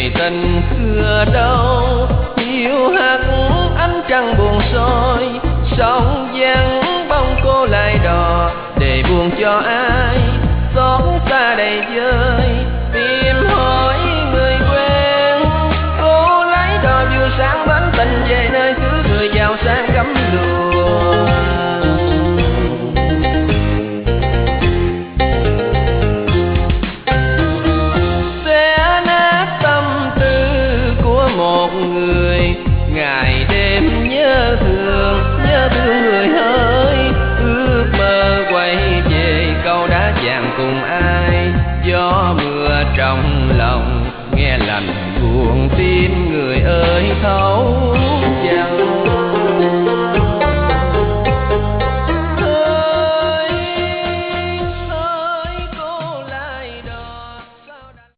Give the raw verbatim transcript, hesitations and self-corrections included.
người tình xưa đâu, hiu hắt ánh trăng buồn soi, sóng vắng bóng cô lại đò để buồn cho ai xót xa đầy vơi. Tìm hỏi người quen, cô lái đò vừa sáng bến tình về nơi xứ người giàu sang cấm luồng. Xé nát tâm tư của một người, ngày đêm nhớ thương, nhớ thương người hỡi. Ước mơ quay về câu đá vàng cùng ai, gió mưa trong lòng nghe lạnh buồn tim người ơi thấu